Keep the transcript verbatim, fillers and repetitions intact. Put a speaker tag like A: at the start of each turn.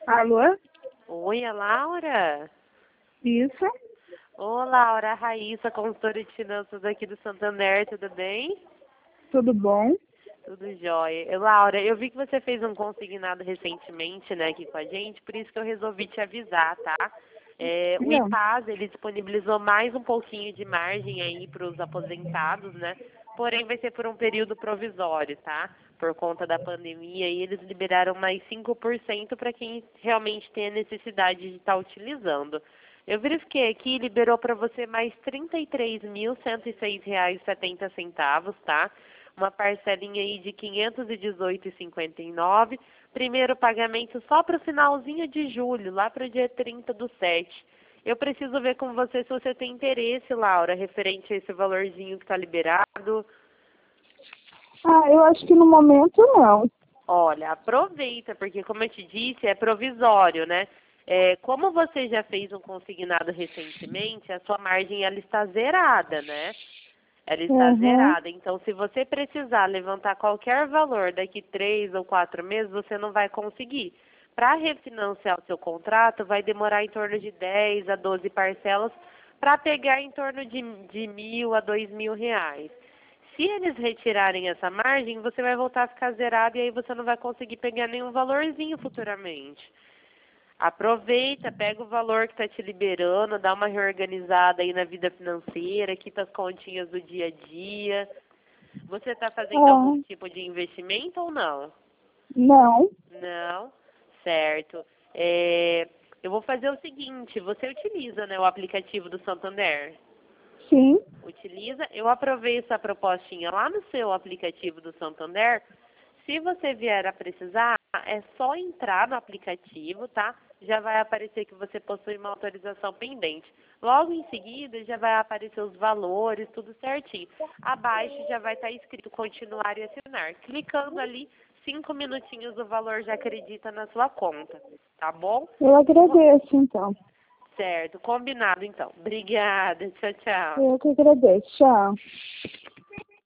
A: Alô?
B: Oi, é Laura?
A: Isso?
B: Ô, Laura, a Raíssa, consultora de finanças aqui do Santander, tudo bem?
A: Tudo bom?
B: Tudo jóia. E, Laura, eu vi que você fez um consignado recentemente, né, aqui com a gente, por isso que eu resolvi te avisar, tá? É, o
A: Não.
B: IPAS, ele disponibilizou mais um pouquinho de margem aí para os aposentados, né? Porém, vai ser por um período provisório, tá? Por conta da pandemia, e eles liberaram mais cinco por cento para quem realmente tem a necessidade de estar utilizando. Eu verifiquei aqui, liberou para você mais trinta e três mil cento e seis reais e setenta centavos, tá? Uma parcelinha aí de quinhentos e dezoito reais e cinquenta e nove. Primeiro pagamento só para o finalzinho de julho, lá para o dia trinta do sete. Eu preciso ver com você se você tem interesse, Laura, referente a esse valorzinho que está liberado.
A: Ah, eu acho que no momento não.
B: Olha, aproveita, porque como eu te disse, é provisório, né? É, como você já fez um consignado recentemente, a sua margem ela está zerada, né? Ela está
A: Uhum.
B: zerada. Então, se você precisar levantar qualquer valor daqui três ou quatro meses, você não vai conseguir. Para refinanciar o seu contrato, vai demorar em torno de dez a doze parcelas para pegar em torno de, de mil a dois mil reais. Se eles retirarem essa margem, você vai voltar a ficar zerado e aí você não vai conseguir pegar nenhum valorzinho futuramente. Aproveita, pega o valor que está te liberando, dá uma reorganizada aí na vida financeira, quita as continhas do dia a dia. Você está fazendo algum
A: Ah,
B: tipo de investimento ou não?
A: não.
B: Não? Certo. É, eu vou fazer o seguinte, você utiliza, né, o aplicativo do Santander?
A: Sim.
B: Utiliza? Eu aprovei essa propostinha lá no seu aplicativo do Santander. Se você vier a precisar, é só entrar no aplicativo, tá? Já vai aparecer que você possui uma autorização pendente. Logo em seguida, já vai aparecer os valores, tudo certinho. Abaixo já vai estar escrito continuar e assinar. Clicando ali, cinco minutinhos o valor já acredita na sua conta, tá bom?
A: Eu agradeço, então.
B: Certo, combinado então. Obrigada, tchau, tchau.
A: Eu que agradeço. Tchau.